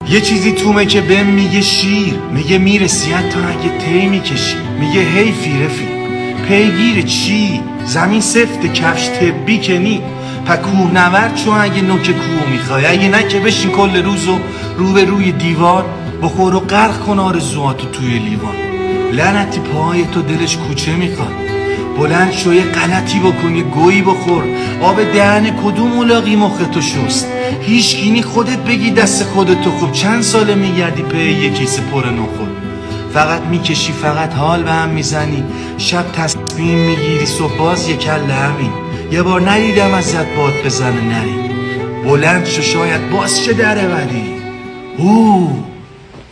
یه چیزی تومه که بهم میگه شیر، میگه میرسی حتی اگه تی میکشی، میگه حیفی رفیق پیگیر چی؟ زمین سفت کفش طبی کنی پا کوه نورد چون اگه نوک کوه میخوای، اگه نه که بشین کل روزو رو به روی دیوار بخور و غرق کن آرزوهاتو توی لیوان. لعنتی پاهای تو دلش کوچه میخواد، بلند شو یه غلطی بکن یه گویی بخور، آب دهن کدوم ملاقی مختو شست؟ هیچگینی خودت بگی دست خودتو خوب، چند ساله میگردی پی یه کیسه پر نخور، فقط میکشی فقط حال به هم میزنی، شب تصمیم میگیری صبح باز یه کله همین، یه بار ندیدم ازت باد بزنه نری، بلند شو شاید باز چه دره بدی.